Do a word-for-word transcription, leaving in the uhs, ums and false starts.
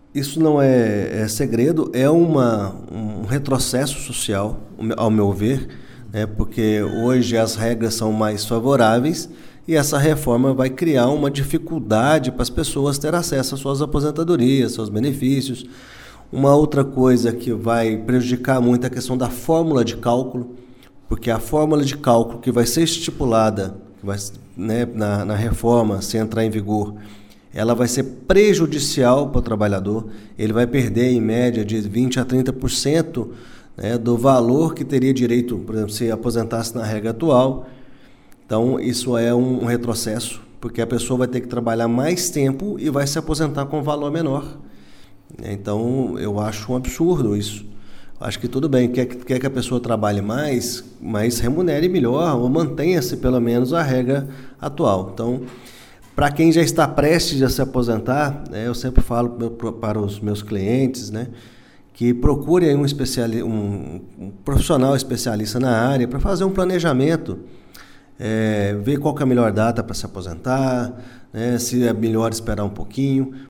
Isso não é, é segredo, é uma, um retrocesso social, ao meu ver, né, porque hoje as regras são mais favoráveis e essa reforma vai criar uma dificuldade para as pessoas ter acesso às suas aposentadorias, seus benefícios. Uma outra coisa que vai prejudicar muito é a questão da fórmula de cálculo, porque a fórmula de cálculo que vai ser estipulada vai, né, na, na reforma, se entrar em vigor, ela vai ser prejudicial para o trabalhador. Ele vai perder, em média, de vinte a trinta por cento, né, do valor que teria direito, por exemplo, se aposentasse na regra atual. Então, isso é um, um retrocesso, porque a pessoa vai ter que trabalhar mais tempo e vai se aposentar com um valor menor. Então, eu acho um absurdo isso. Acho que tudo bem, quer, quer que a pessoa trabalhe mais, mas remunere melhor, ou mantenha-se pelo menos a regra atual. Então, para quem já está prestes a se aposentar, né, eu sempre falo para os meus clientes, né, que procurem um, especiali- um, um profissional especialista na área para fazer um planejamento, é, ver qual que é a melhor data para se aposentar, né, se é melhor esperar um pouquinho,